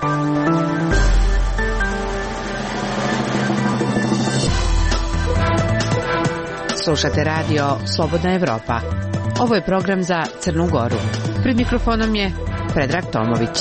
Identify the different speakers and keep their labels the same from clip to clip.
Speaker 1: Slušate radio Slobodna Evropa. Ovo je program za Crnu Goru. Pred mikrofonom je Predrag Tomović.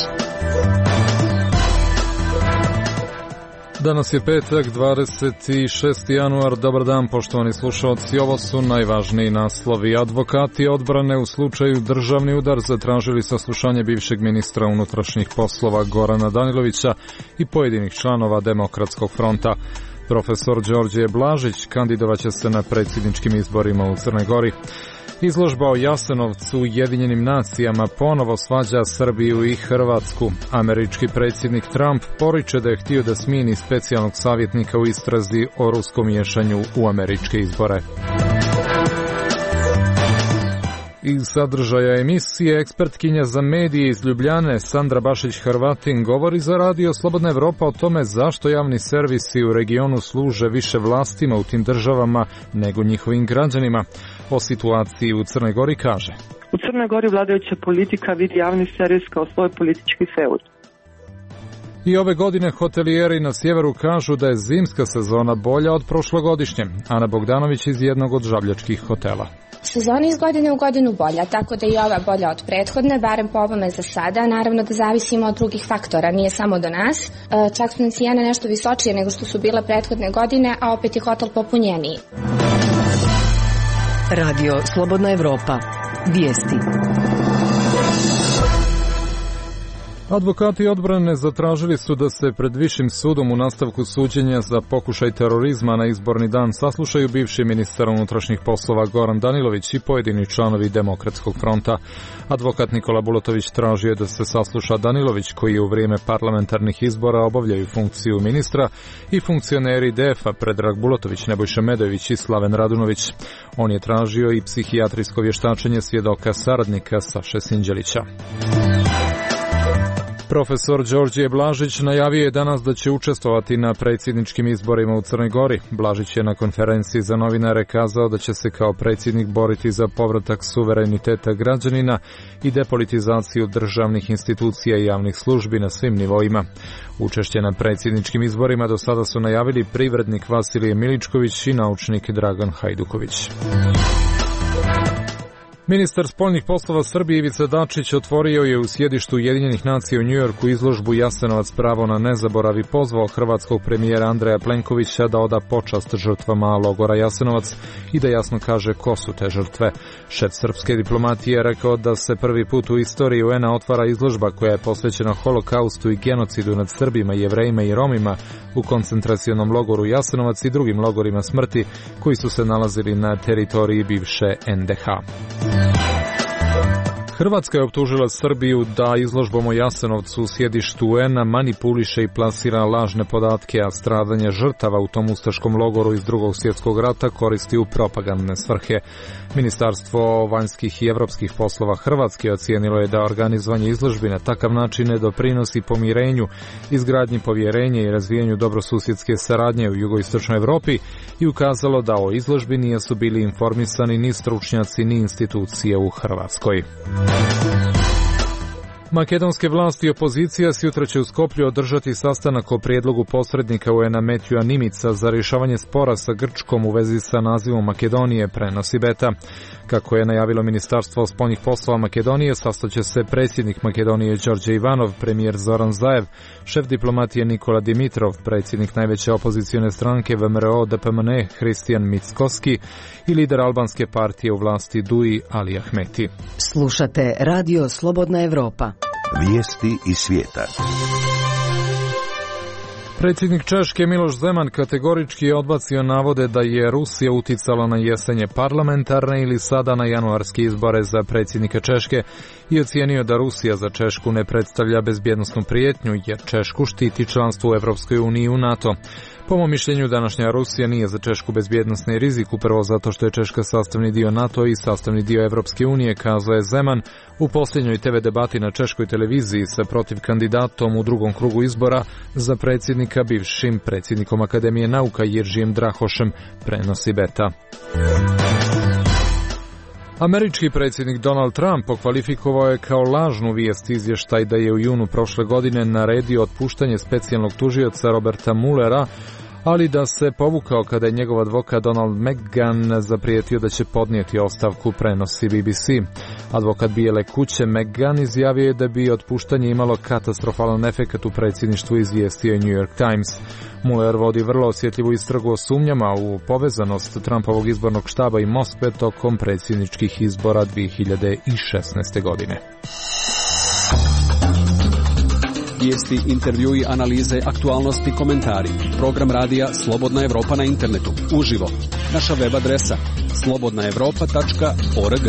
Speaker 2: Danas je petak, 26. januar. Dobar dan, poštovani slušalci. Ovo su najvažniji naslovi. Advokati odbrane u slučaju državni udar zatražili saslušanje bivšeg ministra unutrašnjih poslova Gorana Danilovića i pojedinih članova Demokratskog fronta. Profesor Đorđe Blažić kandidovaće se na predsjedničkim izborima u Crnoj Gori. Izložba o Jasenovcu u Ujedinjenim nacijama ponovo svađa Srbiju i Hrvatsku. Američki predsjednik Trump poriče da je htio da smijeni specijalnog savjetnika u istrazi o ruskom miješanju u američke izbore. Iz sadržaja emisije ekspertkinja za medije iz Ljubljane Sandra Bašić-Hrvatin govori za radio Slobodna Evropa o tome zašto javni servisi u regionu služe više vlastima u tim državama nego njihovim građanima. O situaciji u Crnoj Gori kaže:
Speaker 3: U Crnoj Gori vladajuća politika vidi javni servis kao svoj politički feud.
Speaker 2: I ove godine hotelijeri na sjeveru kažu da je zimska sezona bolja od prošlogodišnje. Ana Bogdanović iz jednog od žabljačkih hotela.
Speaker 4: Sezona iz godine u godinu bolja, tako da i ova bolja od prethodne, barem po ovome za sada. Naravno da zavisimo od drugih faktora, nije samo do nas. Čak su cijene nešto visočije nego što su bile prethodne godine, a opet je hotel popunjeniji.
Speaker 1: Radio Slobodna Evropa. Vijesti.
Speaker 2: Advokati odbrane zatražili su da se pred Višim sudom u nastavku suđenja za pokušaj terorizma na izborni dan saslušaju bivši ministar unutrašnjih poslova Goran Danilović i pojedini članovi Demokratskog fronta. Advokat Nikola Bulatović tražio da se sasluša Danilović, koji u vrijeme parlamentarnih izbora obavljaju funkciju ministra, i funkcioneri DF-a Predrag Bulatović, Nebojša Medojević i Slaven Radunović. On je tražio i psihijatrijsko vještačenje svjedoka saradnika Saše Sinđelića. Profesor Đorđe Blažić najavio je danas da će učestvovati na predsjedničkim izborima u Crnoj Gori. Blažić je na konferenciji za novinare kazao da će se kao predsjednik boriti za povratak suvereniteta građanina i depolitizaciju državnih institucija i javnih službi na svim nivoima. Učešće na predsjedničkim izborima do sada su najavili privrednik Vasilije Miličković i naučnik Dragan Hajduković. Ministar spoljnih poslova Srbije Ivica Dačić otvorio je u sjedištu Ujedinjenih nacija u Njujorku izložbu Jasenovac pravo na nezaborav i pozvao hrvatskog premijera Andreja Plenkovića da oda počast žrtvama logora Jasenovac i da jasno kaže ko su te žrtve. Šef srpske diplomatije je rekao da se prvi put u istoriji UN-a otvara izložba koja je posvećena holokaustu i genocidu nad Srbima, Jevrejima i Romima u koncentracionom logoru Jasenovac i drugim logorima smrti koji su se nalazili na teritoriji bivše NDH. Hrvatska je optužila Srbiju da izložbom o Jasenovcu u sjedištu UN-a manipuliše i plasira lažne podatke, a stradanje žrtava u tom ustaškom logoru iz Drugog svjetskog rata koristi u propagandne svrhe. Ministarstvo vanjskih i evropskih poslova Hrvatske ocijenilo je da organizovanje izložbi na takav način ne doprinosi pomirenju, izgradnji povjerenja i razvijanju dobrosusjedske saradnje u jugoistočnoj Evropi i ukazalo da o izložbi nisu bili informisani ni stručnjaci ni institucije u Hrvatskoj. Makedonske vlasti i opozicija sutra će u Skoplju održati sastanak o prijedlogu posrednika UN-a Metjuja Nimica za rješavanje spora sa Grčkom u vezi sa nazivom Makedonije, prenosi Beta. Kako je najavilo Ministarstvo spoljnih poslova Makedonije, sastaće se predsjednik Makedonije Đorđe Ivanov, premijer Zoran Zaev, šef diplomatije Nikola Dimitrov, predsjednik najveće opozicione stranke VMRO DPMN Hristijan Mickoski i lider albanske partije u vlasti DUI Ali Ahmeti.
Speaker 1: Slušate radio Slobodna Evropa.
Speaker 5: Vijesti iz svijeta.
Speaker 2: Predsjednik Češke Miloš Zeman kategorički je odbacio navode da je Rusija uticala na jesenje parlamentarne ili sada na januarske izbore za predsjednika Češke i ocijenio da Rusija za Češku ne predstavlja bezbjednosnu prijetnju jer Češku štiti članstvo u Evropskoj uniji i u NATO. Po mom mišljenju, današnja Rusija nije za Češku bezbjednosni rizik, upravo zato što je Češka sastavni dio NATO i sastavni dio Evropske unije, kazao je Zeman u posljednjoj TV debati na češkoj televiziji sa protiv kandidatom u drugom krugu izbora za predsjednika, bivšim predsjednikom Akademije nauka Jiržijem Drahošem, prenosi Beta. Američki predsjednik Donald Trump okvalifikovao je kao lažnu vijest izvještaj da je u junu prošle godine naredio otpuštanje specijalnog tužioca Roberta Muellera, ali da se povukao kada je njegov advokat Donald McGahn zaprijetio da će podnijeti ostavku, prenosi BBC. Advokat Bijele kuće McGahn izjavio je da bi otpuštanje imalo katastrofalan efekat u predsjedništvu, izvijestio je New York Times. Mueller vodi vrlo osjetljivu istragu o sumnjama u povezanost Trumpovog izbornog štaba i Moskve tokom predsjedničkih izbora 2016. godine.
Speaker 6: Vijesti, intervjui, analize, aktualnosti, komentari. Program radija Slobodna Evropa na internetu. Uživo. Naša web adresa slobodnaevropa.org.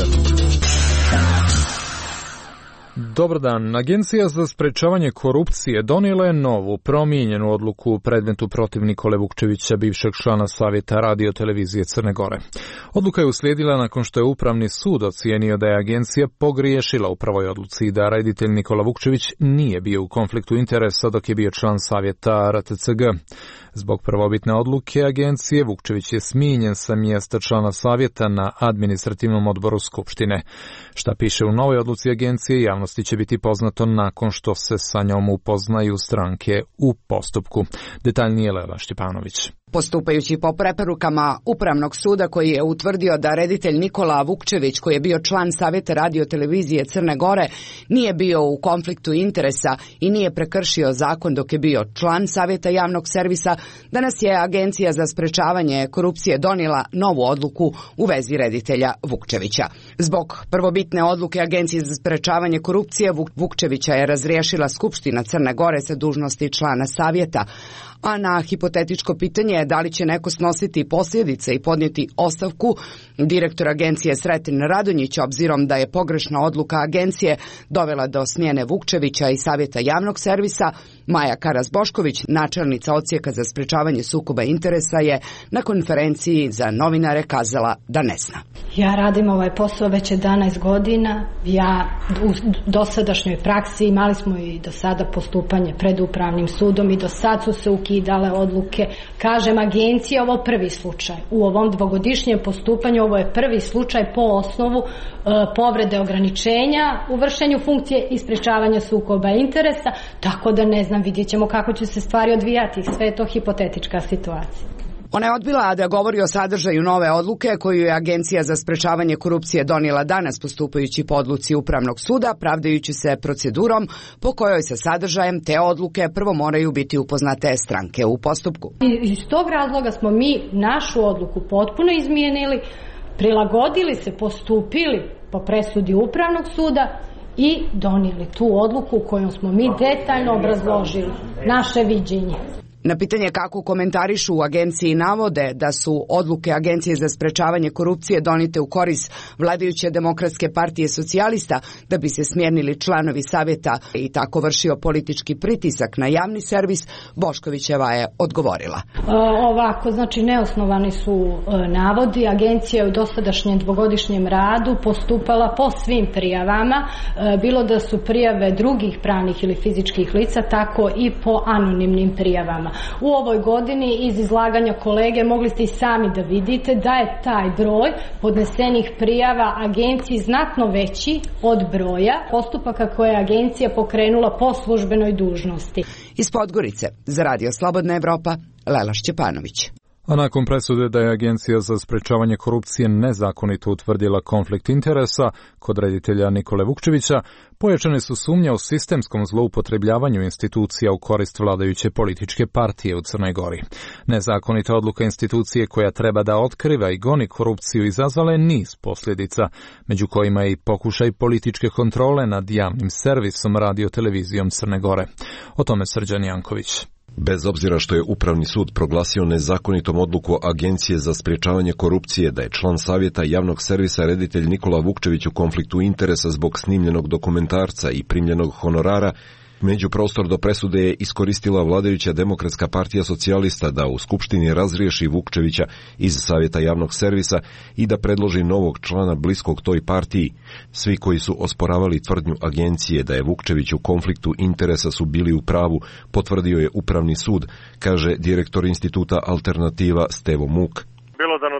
Speaker 2: Dobar dan. Agencija za sprečavanje korupcije donijela je novu, promijenjenu odluku u predmetu protiv Nikole Vukčevića, bivšeg člana Savjeta Radio-televizije Crne Gore. Odluka je uslijedila nakon što je Upravni sud ocijenio da je agencija pogriješila u prvoj odluci i da reditelj Nikola Vukčević nije bio u konfliktu interesa dok je bio član Savjeta RTCG. Zbog prvobitne odluke agencije, Vukčević je smijenjen sa mjesta člana Savjeta na administrativnom odboru Skupštine. Šta piše u novoj odluci agencije, javnosti će biti poznato nakon što se sa njom upoznaju stranke u postupku. Detaljnije Lela Šćepanović.
Speaker 7: Postupajući po preporukama Upravnog suda koji je utvrdio da reditelj Nikola Vukčević, koji je bio član Savjeta Radio-televizije Crne Gore, nije bio u konfliktu interesa i nije prekršio zakon dok je bio član Savjeta javnog servisa, danas je Agencija za sprečavanje korupcije donijela novu odluku u vezi reditelja Vukčevića. Zbog prvobitne odluke Agencije za sprečavanje korupcije, Vukčevića je razriješila Skupština Crne Gore sa dužnosti člana Savjeta, a na hipotetičko pitanje da li će neko snositi posljedice i podnijeti ostavku, direktor agencije Sreten Radonjić, obzirom da je pogrešna odluka agencije dovela do smjene Vukčevića i Savjeta javnog servisa, Maja Karas-Bošković, načelnica odsjeka za sprečavanje sukoba interesa, je na konferenciji za novinare kazala da ne zna.
Speaker 8: Ja radim ovaj posao već 11 godina. Ja u dosadašnjoj praksi imali smo i do sada postupanje pred Upravnim sudom i do sad su se ukidale odluke. Kažem, agencija, ovo prvi slučaj. U ovom dvogodišnjem postupanju ovo je prvi slučaj po osnovu povrede ograničenja u vršenju funkcije i sprečavanja sukoba interesa, tako da ne znam, vidjet ćemo kako će se stvari odvijati. Sve je to hipotetička situacija.
Speaker 7: Ona je odbila da govori o sadržaju nove odluke koju je Agencija za sprečavanje korupcije donijela danas postupajući po odluci Upravnog suda, pravdajući se procedurom po kojoj sa sadržajem te odluke prvo moraju biti upoznate stranke u postupku.
Speaker 8: Iz tog razloga smo mi našu odluku potpuno izmijenili, prilagodili se, postupili po presudi Upravnog suda i donijeli tu odluku kojom smo mi detaljno obrazložili naše viđenje.
Speaker 7: Na pitanje kako komentarišu u agenciji navode da su odluke Agencije za sprečavanje korupcije donite u korist vladajuće Demokratske partije socijalista da bi se smjenili članovi savjeta i tako vršio politički pritisak na javni servis, Boškovićeva je odgovorila.
Speaker 8: Ovako, znači neosnovani su navodi. Agencija je u dosadašnjem dvogodišnjem radu postupala po svim prijavama, bilo da su prijave drugih pravnih ili fizičkih lica, tako i po anonimnim prijavama. U ovoj godini iz izlaganja kolege mogli ste i sami da vidite da je taj broj podnesenih prijava agenciji znatno veći od broja postupaka koje je agencija pokrenula po službenoj dužnosti.
Speaker 7: Iz Podgorice za Radio Slobodna Evropa, Lela Šćepanović.
Speaker 2: A nakon presude da je Agencija za sprečavanje korupcije nezakonito utvrdila konflikt interesa kod reditelja Nikole Vukčevića, pojačane su sumnje o sistemskom zloupotrebljavanju institucija u korist vladajuće političke partije u Crnoj Gori. Nezakonita odluka institucije koja treba da otkriva i goni korupciju izazvala je niz posljedica, među kojima je i pokušaj političke kontrole nad javnim servisom Radio-televizijom Crne Gore. O tome Srđan Janković.
Speaker 9: Bez obzira što je Upravni sud proglasio nezakonitom odluku Agencije za sprečavanje korupcije da je član Savjeta javnog servisa reditelj Nikola Vukčević u konfliktu interesa zbog snimljenog dokumentarca i primljenog honorara, međuprostor do presude je iskoristila vladajuća Demokratska partija socijalista da u Skupštini razriješi Vukčevića iz Savjeta javnog servisa i da predloži novog člana bliskog toj partiji. Svi koji su osporavali tvrdnju agencije da je Vukčević u konfliktu interesa su bili u pravu, potvrdio je Upravni sud, kaže direktor instituta Alternativa Stevo Muk.
Speaker 10: Bjelodano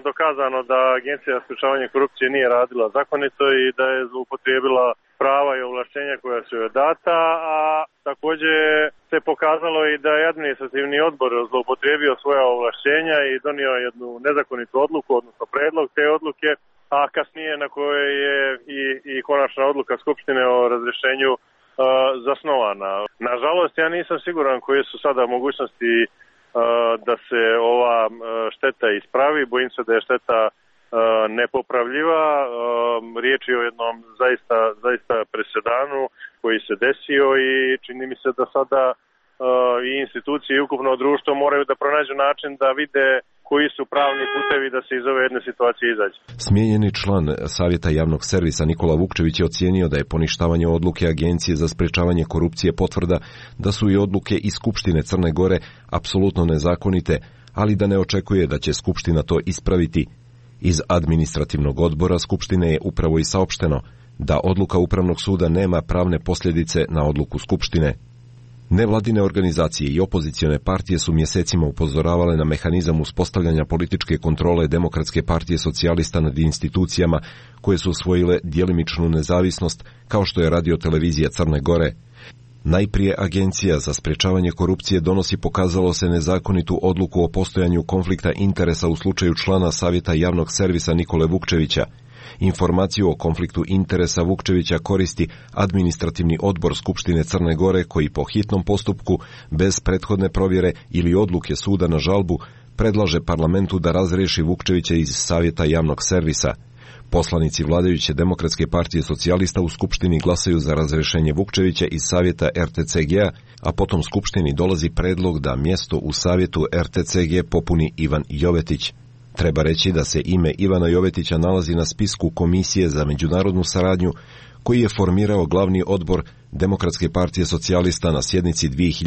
Speaker 10: dokazano da Agencija za sprečavanje korupcije nije radila zakonito i da je zloupotrijebila prava i ovlaštenja koja su joj data, a također se pokazalo i da je administrativni odbor zloupotrijebio svoja ovlaštenja i donio jednu nezakonitu odluku, odnosno predlog te odluke, a kasnije na kojoj je i konačna odluka Skupštine o razrješenju zasnovana. Nažalost, ja nisam siguran koje su sada mogućnosti da se ova šteta ispravi. Bojim se da je šteta nepopravljiva. Riječ je o jednom zaista presedanu koji se desio i čini mi se da sada i institucije i ukupno društvo moraju da pronađu način da vide koji su pravni putevi da se iz ove jedne situacije izađe.
Speaker 9: Smijenjeni član Savjeta javnog servisa Nikola Vukčević je ocijenio da je poništavanje odluke Agencije za sprečavanje korupcije potvrda da su i odluke iz Skupštine Crne Gore apsolutno nezakonite, ali da ne očekuje da će Skupština to ispraviti. Iz administrativnog odbora Skupštine je upravo i saopšteno da odluka Upravnog suda nema pravne posljedice na odluku Skupštine. Nevladine organizacije i opozicione partije su mjesecima upozoravale na mehanizam uspostavljanja političke kontrole Demokratske partije socijalista nad institucijama koje su usvojile djelimičnu nezavisnost, kao što je Radio-televizija Crne Gore. Najprije Agencija za sprečavanje korupcije donosi, pokazalo se, nezakonitu odluku o postojanju konflikta interesa u slučaju člana Savjeta javnog servisa Nikole Vukčevića. Informaciju o konfliktu interesa Vukčevića koristi administrativni odbor Skupštine Crne Gore koji po hitnom postupku, bez prethodne provjere ili odluke suda na žalbu, predlaže parlamentu da razriješi Vukčevića iz Savjeta javnog servisa. Poslanici vladajuće Demokratske partije socijalista u Skupštini glasaju za razrješenje Vukčevića iz Savjeta RTCG-a, a potom Skupštini dolazi predlog da mjesto u Savjetu RTCG popuni Ivan Jovetić. Treba reći da se ime Ivana Jovetića nalazi na spisku Komisije za međunarodnu saradnju koji je formirao glavni odbor Demokratske partije socijalista na sjednici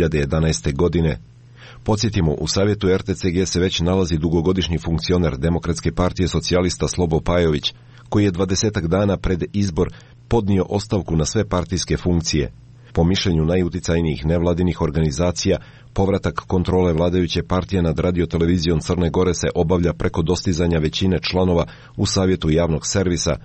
Speaker 9: 2011. godine. Podsjetimo, u Savjetu RTCG se već nalazi dugogodišnji funkcioner Demokratske partije socijalista Slobo Pajović, koji je 20 dana pred izbor podnio ostavku na sve partijske funkcije. Po mišljenju najuticajnijih nevladinih organizacija, povratak kontrole vladajuće partije nad Radio-televizijom Crne Gore se obavlja preko dostizanja većine članova u Savjetu javnog servisa.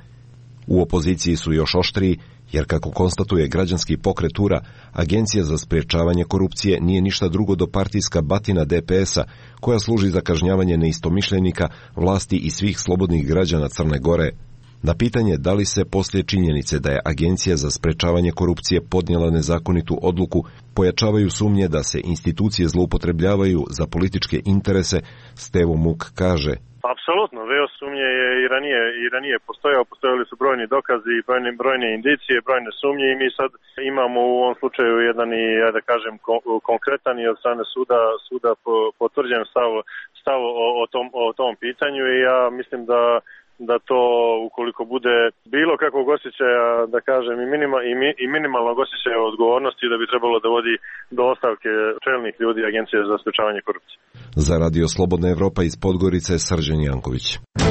Speaker 9: U opoziciji su još oštriji, jer kako konstatuje građanski pokret URA, Agencija za sprečavanje korupcije nije ništa drugo do partijska batina DPS-a, koja služi za kažnjavanje neistomišljenika, vlasti i svih slobodnih građana Crne Gore. Na pitanje da li se poslije činjenice da je Agencija za sprečavanje korupcije podnijela nezakonitu odluku, pojačavaju sumnje da se institucije zloupotrebljavaju za političke interese, Stevo Muk kaže:
Speaker 10: Apsolutno, veo sumnje je i ranije postojali su brojni dokazi, brojne indicije, brojne sumnje i mi sad imamo u ovom slučaju jedan i, da kažem, konkretan i od strane suda potvrđen stav o tom pitanju i ja mislim da to, ukoliko bude bilo kakvog osjećaja, da kažem, i minimalnog osjećaja odgovornosti, da bi trebalo da vodi do ostavke čelnih ljudi Agencije za sprečavanje korupcije.
Speaker 9: Za Radio Slobodna Evropa iz Podgorice, Srđan Janković.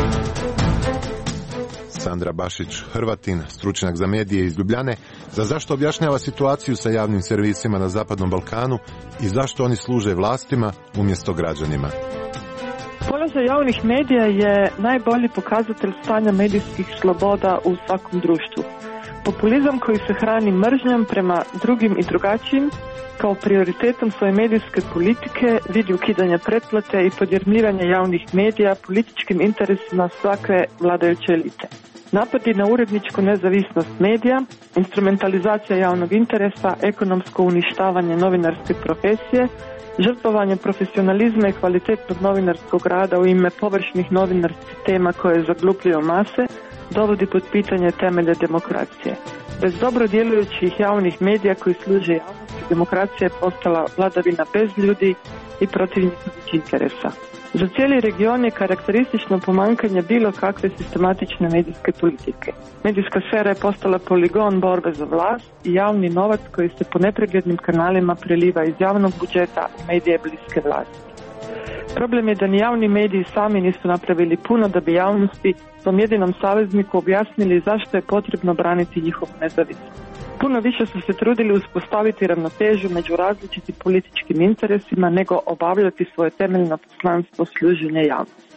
Speaker 11: Sandra Bašić Hrvatin, stručnjak za medije iz Ljubljane, za zašto objašnjava situaciju sa javnim servisima na Zapadnom Balkanu i zašto oni služe vlastima umjesto građanima.
Speaker 3: Položaj javnih medija je najbolji pokazatelj stanja medijskih sloboda u svakom društvu. Populizam koji se hrani mržnjom prema drugim i drugačijim kao prioritetom svoje medijske politike vidi ukidanje pretplate i podjarmljivanje javnih medija političkim interesima svake vladajuće elite. Napadi na uredničku nezavisnost medija, instrumentalizacija javnog interesa, ekonomsko uništavanje novinarske profesije, žrtvovanje profesionalizma i kvalitetnog novinarskog rada u ime površnih novinarskih tema koje zaglupljuju mase, dovodi pod pitanje temelje demokracije. Bez dobro djelujućih javnih medija koji služe javnosti, demokracija je postala vladavina bez ljudi i protiv njihovih interesa. Za cijeli region je karakteristično pomankanje bilo kakve sistematične medijske politike. Medijska sfera je postala poligon borbe za vlast i javni novac koji se po nepreglednim kanalima preliva iz javnog budžeta u medije bliske vlasti. Problem je da ni javni mediji sami nisu napravili puno da bi javnosti, tom jedinom savezniku, objasnili zašto je potrebno braniti njihovu nezavisnost. Puno više su se trudili uspostaviti ravnotežu među različitim političkim interesima nego obavljati svoje temeljno poslanstvo služenja javnosti.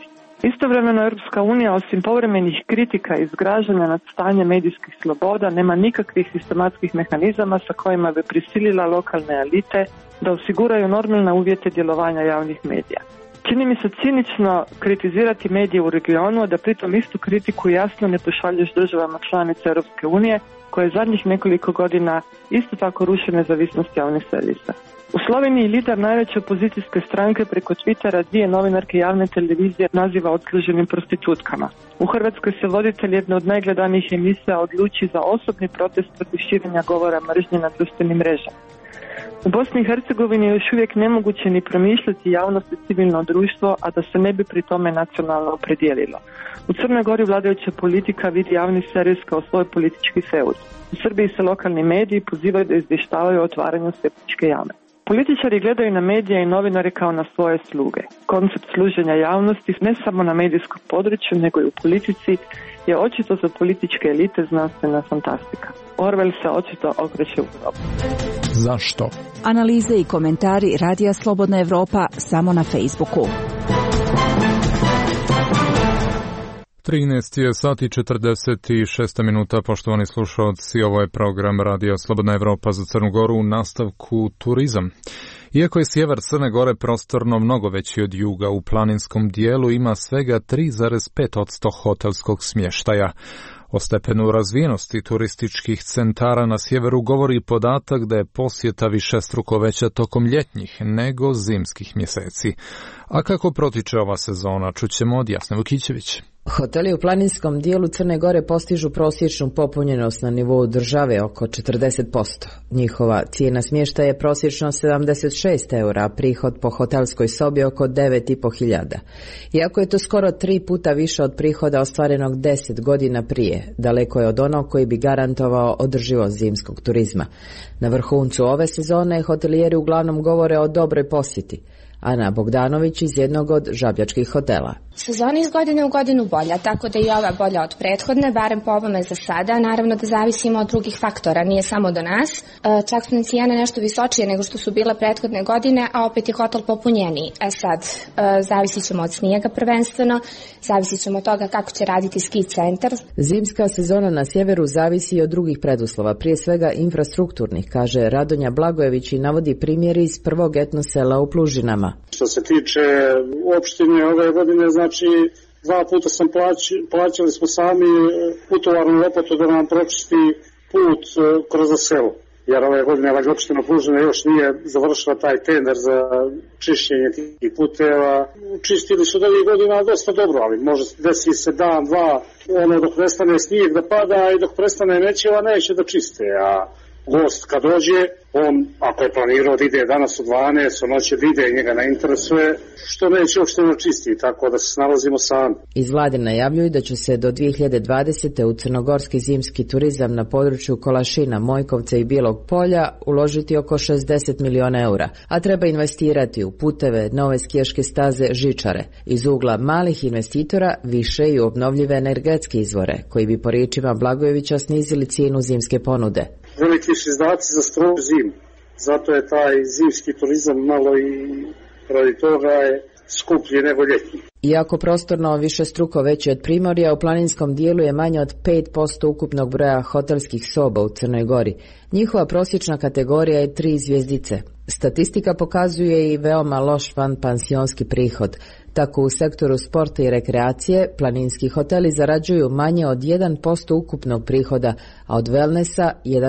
Speaker 3: Istovremeno Europska unija osim povremenih kritika i zgražanja nad stanjem medijskih sloboda nema nikakvih sistematskih mehanizama sa kojima bi prisilila lokalne elite da osiguraju normalne uvjete djelovanja javnih medija. Čini mi se cinično kritizirati medije u regionu, a da pritom istu kritiku jasno ne pošalješ državama članica Europske unije koje zadnjih nekoliko godina isto tako ruše nezavisnost javnih servisa. U Sloveniji lider najveće opozicijske stranke preko Twittera dvije novinarke javne televizije naziva odsluženim prostitutkama. U Hrvatskoj se voditelj jedne od najgledanijih emisija odluči za osobni protest protiv širenja govora mržnje na društvenim mrežama. U Bosni i Hercegovini je još uvijek nemoguće ni promišljati javnost i civilno društvo, a da se ne bi pri tome nacionalno opredijelilo. U Crnoj Gori vladajuća politika vidi javni servis kao svoj politički feud. U Srbiji se lokalni mediji pozivaju da izvještavaju o otvaranju septičke jame. Političari gledaju na medije i novinare kao na svoje sluge. Koncept služenja javnosti ne samo na medijskom području, nego i u politici je očito za političke elite znanstvena fantastika. Orwell se očito okreće u grobu.
Speaker 2: Zašto?
Speaker 12: Analize i komentari Radija Slobodna Evropa samo na Facebooku.
Speaker 2: 13 je sati 46 minuta, poštovani slušalci, ovo je program Radija Slobodna Evropa za Crnu Goru u nastavku turizam. Iako je sjever Crne Gore prostorno mnogo veći od juga, u planinskom dijelu ima svega 3,5% hotelskog smještaja. O stepenu razvijenosti turističkih centara na sjeveru govori podatak da je posjeta višestruko veća tokom ljetnjih nego zimskih mjeseci. A kako protiče ova sezona, čućemo od Jasne Vukićević.
Speaker 13: Hoteli u planinskom dijelu Crne Gore postižu prosječnu popunjenost na nivou države oko 40%. Njihova cijena smještaja je prosječno 76 eura, a prihod po hotelskoj sobi oko 9.500. Iako je to skoro 3 puta više od prihoda ostvarenog 10 godina prije, daleko je od onog koji bi garantovao održivost zimskog turizma. Na vrhuncu ove sezone hotelijeri uglavnom govore o dobroj posjeti. Ana Bogdanović iz jednog od žabljačkih hotela.
Speaker 4: Sezona iz godine u godinu bolja, tako da je ova bolja od prethodne, barem po ovome za sada. Naravno da zavisimo od drugih faktora, nije samo do nas. Čak su cijene nešto visočije nego što su bile prethodne godine, a opet je hotel popunjeniji. Sad, zavisit ćemo od snijega prvenstveno, zavisit ćemo od toga kako će raditi ski centar.
Speaker 13: Zimska sezona na sjeveru zavisi i od drugih preduslova, prije svega infrastrukturnih, kaže Radonja Blagojević i navodi primjer iz prvog etnosela u Plužinama.
Speaker 14: Što se tiče opštine ove godine, znači 2 puta sam plaćali smo sami putovarnu lopotu da nam pročisti put kroz selo. Jer ove godine opština Plužina još nije završila taj tender za čišćenje tih puteva. Čistili su ovih godina dosta dobro, ali može desi se dan, dva, dok prestane snijeg da pada i dok prestane nećeva, neće da čiste, a gost kad dođe, on ako je planirao da ide danas u 12, on hoće da ide, njega ne interesuje, što neće uopšte čisti, tako da se snalazimo sami.
Speaker 13: Iz vlade najavljuju da će se do 2020. u crnogorski zimski turizam na području Kolašina, Mojkovca i Bijelog polja uložiti oko 60 miliona eura, a treba investirati u puteve, nove skijaške staze, žičare. Iz ugla malih investitora više i u obnovljive energetske izvore, koji bi po riječima Blagojevića snizili cijenu zimske ponude.
Speaker 14: Veliki su izdaci za strogu zimu, zato je taj zimski turizam malo i radi toga je skuplji nego ljetni.
Speaker 13: Iako prostorno višestruko veći od Primorja, u planinskom dijelu je manje od 5% ukupnog broja hotelskih soba u Crnoj Gori. Njihova prosječna kategorija je 3 zvjezdice. Statistika pokazuje i veoma loš vanpansionski prihod. Tako u sektoru sporta i rekreacije planinski hoteli zarađuju manje od 1% ukupnog prihoda, a od wellnessa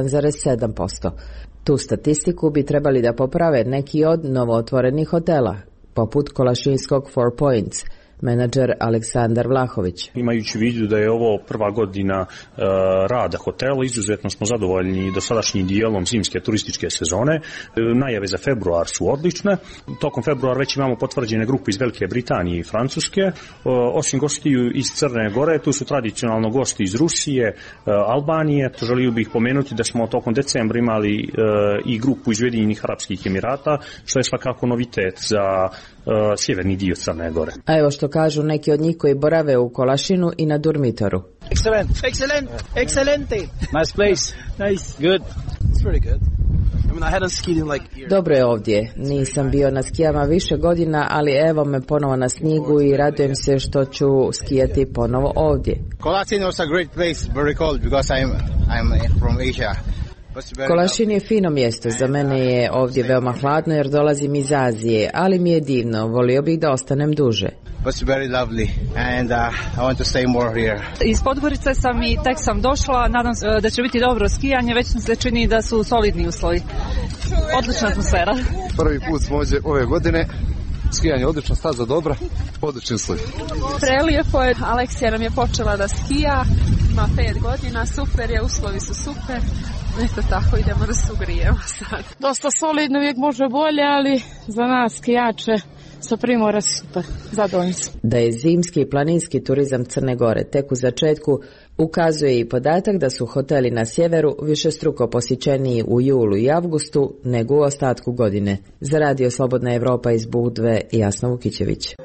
Speaker 13: 1,7%. Tu statistiku bi trebali da poprave neki od novootvorenih hotela, poput kolašinskog Four Points. Menadžer Aleksandar Vlahović.
Speaker 15: Imajući u vidu da je ovo prva godina rada hotela, izuzetno smo zadovoljni dosadašnjim dijelom zimske turističke sezone. Najave za februar su odlične. Tokom februara već imamo potvrđene grupe iz Velike Britanije i Francuske. Osim gostiju iz Crne Gore, tu su tradicionalno gosti iz Rusije, Albanije. Želio bih pomenuti da smo tokom decembra imali i grupu iz Ujedinjenih Arapskih Emirata, što je svakako novitet za sjeverni dio Crne Gore.
Speaker 13: A evo što kažu neki od njih koji borave u Kolašinu i na Durmitoru.
Speaker 16: Excellent, excelente. Nice place. Nice. Good. It's very good.
Speaker 13: Dobro je ovdje. Nisam bio na skijama više godina, ali evo me ponovo na snijegu i radujem se što ću skijati ponovo ovdje. Kolašin je fino mjesto. Za mene je ovdje veoma hladno jer dolazim iz Azije, ali mi je divno. Volio bih da ostanem duže.
Speaker 16: Iz Podgorice sam i tek sam došla. Nadam se da će biti dobro skijanje. Već se čini da su solidni uslovi. Odlična atmosfera.
Speaker 17: Prvi put smo ovdje ove godine. Skijanje odlično, staza dobra, odlični uslovi.
Speaker 18: Prelijepo je. Aleksija nam je počela da skija. Ima 5 godina. Super je, uslovi su super. Eto tako, idemo da se ugrijemo sad.
Speaker 19: Dosta solidno, uvijek može bolje, ali za nas skijače sa Primorja super, zadovoljni smo.
Speaker 13: Da je zimski i planinski turizam Crne Gore tek u začetku, ukazuje i podatak da su hoteli na sjeveru višestruko posjećeniji u julu i avgustu nego u ostatku godine. Za Radio Slobodna Evropa iz Budve, Jasna Vukićević.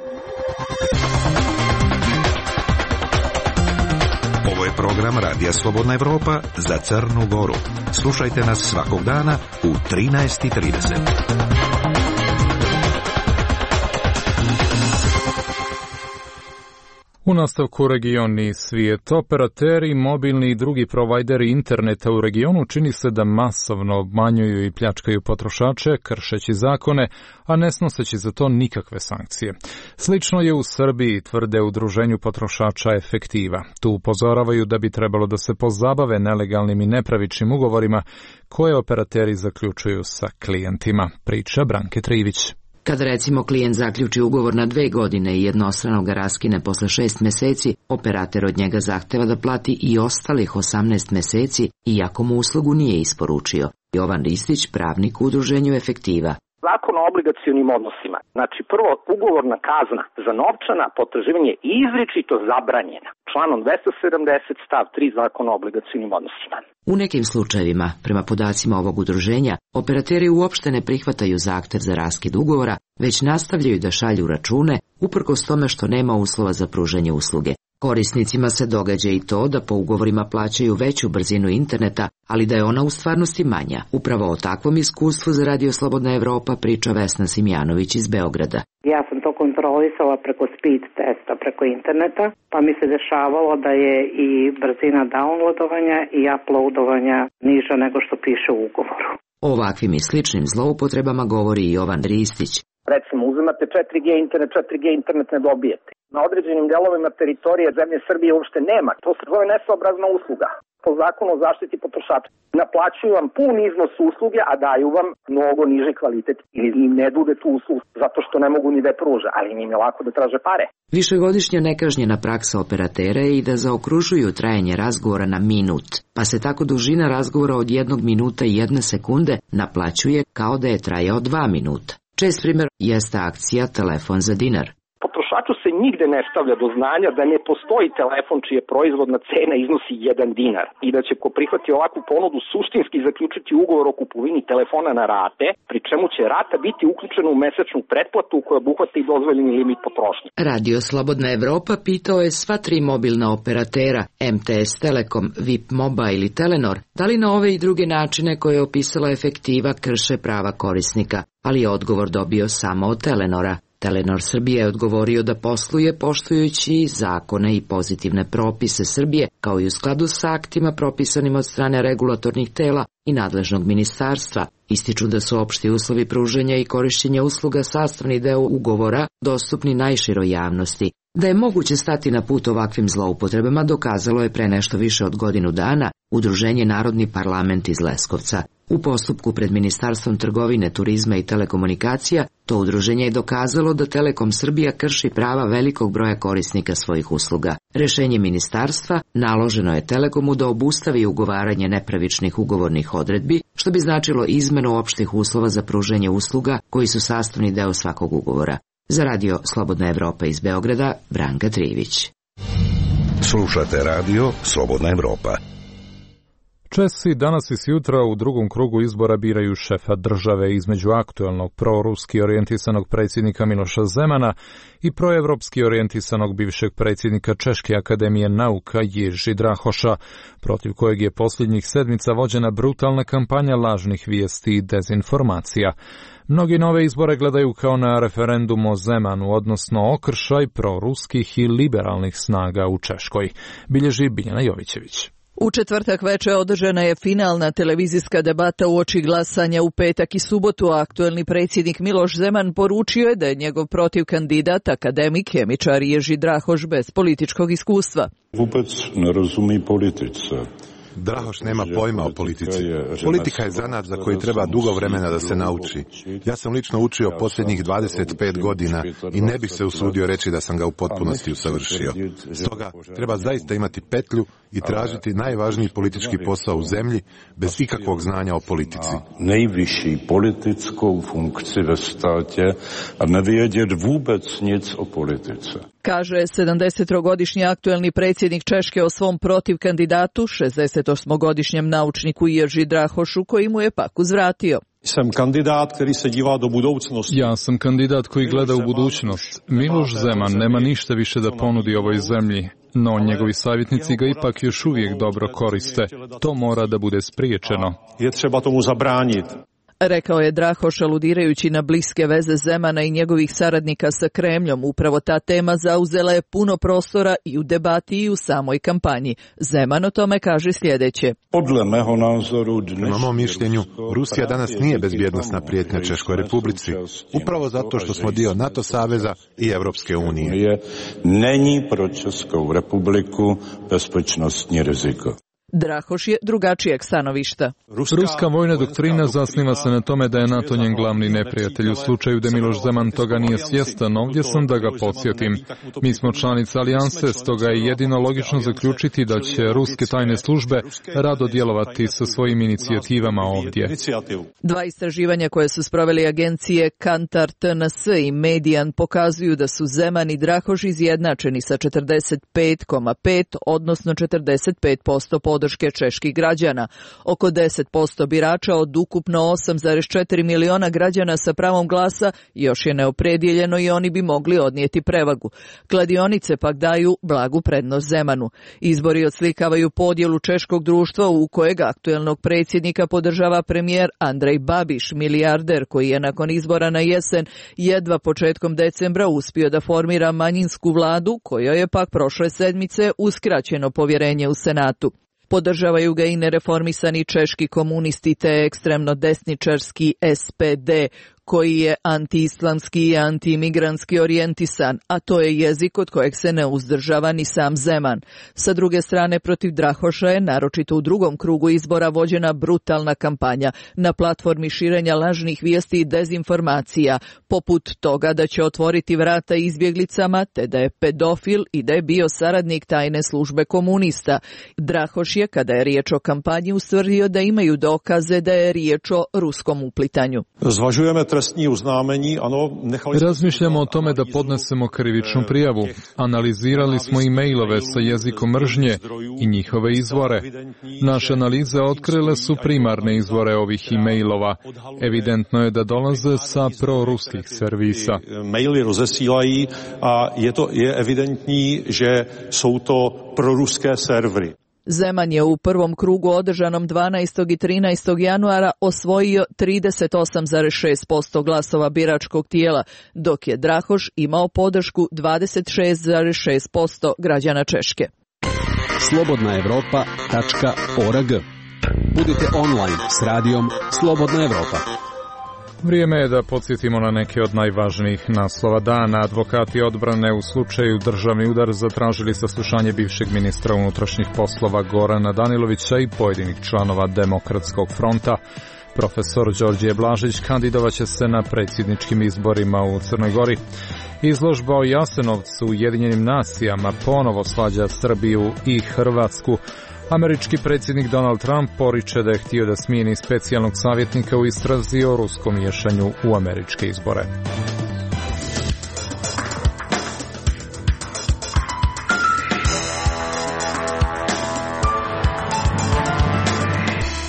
Speaker 5: Ovo je program Radija Slobodna Evropa za Crnu Goru. Slušajte nas svakog dana u 13:30.
Speaker 2: U nastavku regioni svijet, operateri, mobilni i drugi provajderi interneta u regionu čini se da masovno obmanjuju i pljačkaju potrošače, kršeći zakone, a ne snoseći za to nikakve sankcije. Slično je u Srbiji, tvrde udruženju potrošača Efektiva. Tu upozoravaju da bi trebalo da se pozabave nelegalnim i nepravičnim ugovorima koje operateri zaključuju sa klijentima. Priča Branke Trivić.
Speaker 20: Kad recimo klijent zaključi ugovor na 2 godine i jednostrano ga raskine posle 6 meseci, operater od njega zahteva da plati i ostalih 18 meseci, iako mu uslugu nije isporučio. Jovan Ristić, pravnik u udruženju Efektiva.
Speaker 21: Zakon o obligacionim odnosima. Znači, prvo, ugovorna kazna za novčana potraživanje je izričito zabranjena. Članom 270 stav 3 Zakona o obligacionim odnosima.
Speaker 20: U nekim slučajevima, prema podacima ovog udruženja, operateri uopšte ne prihvataju zahtev za raskid ugovora, već nastavljaju da šalju račune, uprkos tome što nema uslova za pružanje usluge. Korisnicima se događa i to da po ugovorima plaćaju veću brzinu interneta, ali da je ona u stvarnosti manja. Upravo o takvom iskustvu za Radio Slobodna Evropa priča Vesna Simjanović iz Beograda.
Speaker 22: Ja sam to kontrolisala preko speed testa, preko interneta, pa mi se dešavalo da je i brzina downloadovanja i uploadovanja niža nego što piše u ugovoru.
Speaker 20: O ovakvim i sličnim zloupotrebama govori i Jovan Ristić.
Speaker 21: Recimo, uzimate 4G internet ne dobijete. Na određenim delovima teritorije zemlje Srbije uopšte nema. To se zove nesaobrazna usluga. Po zakonu o zaštiti potrošača. Naplaćuju vam pun iznos usluge, a daju vam mnogo niži kvalitet ili im ne nude tu uslugu zato što ne mogu ni da je pruže, ali im je lako da traže pare.
Speaker 20: Višegodišnja nekažnjena praksa operatera je i da zaokružuju trajanje razgovora na minut, pa se tako dužina razgovora od 1 minuta i 1 sekunde naplaćuje kao da je trajao 2 minuta. Čest primjer jeste akcija Telefon za dinar.
Speaker 21: Potrošaču se nigde ne stavlja do znanja da ne postoji telefon čija proizvodna cena iznosi 1 dinar i da će ko prihvati ovakvu ponudu suštinski zaključiti ugovor o kupovini telefona na rate, pri čemu će rata biti uključena u mesečnu pretplatu koja obuhvata i dozvoljeni limit potrošnje.
Speaker 20: Radio Slobodna Evropa pitao je sva 3 mobilna operatera MTS Telekom, VIP Mobile i Telenor da li na ove i druge načine koje je opisala Efektiva krše prava korisnika, ali je odgovor dobio samo od Telenora. Telenor Srbije je odgovorio da posluje poštujući zakone i pozitivne propise Srbije, kao i u skladu sa aktima propisanim od strane regulatornih tela i nadležnog ministarstva. Ističu da su opšti uslovi pružanja i korišćenja usluga sastavni deo ugovora dostupni najširoj javnosti. Da je moguće stati na put ovakvim zloupotrebama dokazalo je pre nešto više od godinu dana Udruženje Narodni parlament iz Leskovca. U postupku pred Ministarstvom trgovine, turizma i telekomunikacija to udruženje je dokazalo da Telekom Srbija krši prava velikog broja korisnika svojih usluga. Rešenje ministarstva naloženo je Telekomu da obustavi ugovaranje nepravičnih ugovornih odredbi, što bi značilo izmenu opštih uslova za pružanje usluga koji su sastavni deo svakog ugovora. Za Radio Slobodna Evropa iz Beograda, Branka Trivić.
Speaker 5: Slušate Radio Slobodna Evropa.
Speaker 2: Česi danas i sjutra u drugom krugu izbora biraju šefa države između aktuelnog proruski orijentisanog predsjednika Miloša Zemana i proevropski orijentisanog bivšeg predsjednika Češke akademije nauka Jirži Drahoša, protiv kojeg je posljednjih sedmica vođena brutalna kampanja lažnih vijesti i dezinformacija. Mnogi nove izbore gledaju kao na referendum o Zemanu, odnosno okršaj proruskih i liberalnih snaga u Češkoj, bilježi Biljana Jovićević.
Speaker 1: U četvrtak večer održana je finalna televizijska debata uoči glasanja. U petak i subotu aktuelni predsjednik Miloš Zeman poručio je da je njegov protivkandidat, akademik, kemičar Jirži Drahoš bez političkog iskustva.
Speaker 6: Vůbec nerozumí politice.
Speaker 11: Drahoš nema pojma o politici. Politika je zanat za koji treba dugo vremena da se nauči. Ja sam lično učio posljednjih 25 godina i ne bih se usudio reći da sam ga u potpunosti usavršio. Stoga treba zaista imati petlju i tražiti najvažniji politički posao u zemlji bez ikakvog znanja o politici.
Speaker 6: Nejvyšší politickou funkci ve státě a nevědět vůbec nic o politice.
Speaker 1: Kaže 73-godišnji aktuelni predsjednik Češke o svom protivkandidatu, 68-godišnjem naučniku Jirži Drahošu, koji mu je pak uzvratio.
Speaker 2: Ja sam kandidat koji gleda u budućnost. Miloš Zeman nema ništa više da ponudi ovoj zemlji, no njegovi savjetnici ga ipak još uvijek dobro koriste. To mora da bude spriječeno.
Speaker 6: Je treba tomu zabraniti.
Speaker 1: Rekao je Drahoš aludirajući na bliske veze Zemana i njegovih saradnika sa Kremljom. Upravo ta tema zauzela je puno prostora i u debati i u samoj kampanji. Zeman o tome kaže sljedeće.
Speaker 11: Prema mom mišljenju, Rusija danas nije bezbjednosna prijetnja Češkoj republici, upravo zato što smo dio NATO saveza i Evropske unije.
Speaker 6: Není pro Českou republiku bezpečnostní riziko.
Speaker 1: Drahoš je drugačijeg stanovišta.
Speaker 2: Ruska vojna doktrina zasniva se na tome da je NATO njen glavni neprijatelj. U slučaju da Miloš Zeman toga nije svjestan, ovdje sam da ga podsjetim. Mi smo članice alijanse, stoga je jedino logično zaključiti da će ruske tajne službe rado djelovati sa svojim inicijativama ovdje.
Speaker 1: Dva istraživanja koje su sproveli agencije Kantar TNS i Median pokazuju da su Zeman i Drahoš izjednačeni sa 45,5, odnosno 45% podrške čeških građana. Oko 10% birača od ukupno 8,4 miliona građana sa pravom glasa još je neopredijeljeno i oni bi mogli odnijeti prevagu. Kladionice pak daju blagu prednost Zemanu. Izbori odslikavaju podjelu češkog društva u kojeg aktuelnog predsjednika podržava premijer Andrej Babiš, milijarder koji je nakon izbora na jesen jedva početkom decembra uspio da formira manjinsku vladu kojoj je pak prošle sedmice uskraćeno povjerenje u Senatu. Podržavaju ga i nereformisani češki komunisti te ekstremno desničarski SPD, koji je antiislamski i antiimigrantski orijentisan, a to je jezik od kojeg se ne uzdržava ni sam Zeman. Sa druge strane, protiv Drahoša je, naročito u drugom krugu izbora, vođena brutalna kampanja na platformi širenja lažnih vijesti i dezinformacija, poput toga da će otvoriti vrata izbjeglicama, te da je pedofil i da je bio saradnik tajne službe komunista. Drahoš je, kada je riječ o kampanji, ustvrdio da imaju dokaze da je riječ o ruskom uplitanju.
Speaker 2: Razmišljamo o tome da podnesemo krivičnu prijavu. Analizirali smo i mailove sa jezikom mržnje i njihove izvore. Naše analize otkrile su primarne izvore ovih e-mailova. Evidentno je da dolaze sa proruskih servisa.
Speaker 6: Maily rozesílají a je evidentní, že jsou to proruské servery.
Speaker 1: Zeman je u prvom krugu održanom 12. i 13. januara osvojio 38,6% glasova biračkog tijela, dok je Drahoš imao podršku 26,6% građana Češke.
Speaker 23: slobodnaevropa.org. Budite online s radijom Slobodna Evropa.
Speaker 2: Vrijeme je da podsjetimo na neke od najvažnijih naslova dana. Advokati odbrane u slučaju državni udar zatražili saslušanje bivšeg ministra unutrašnjih poslova Gorana Danilovića i pojedinih članova Demokratskog fronta. Profesor Đorđe Blažić kandidovaće se na predsjedničkim izborima u Crnoj Gori. Izložba o Jasenovcu u Ujedinjenim nacijama ponovo svađa Srbiju i Hrvatsku. Američki predsjednik Donald Trump poriče da je htio da smijeni specijalnog savjetnika u istrazi o ruskom miješanju u američke izbore.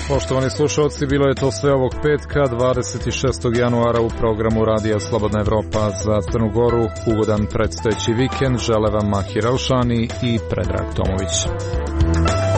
Speaker 2: Poštovani slušalci, bilo je to sve ovog petka, 26. januara u programu Radija Slobodna Evropa za Crnu Goru. Ugodan predstojeći vikend žele vam Mahir Elšani i Predrag Tomović.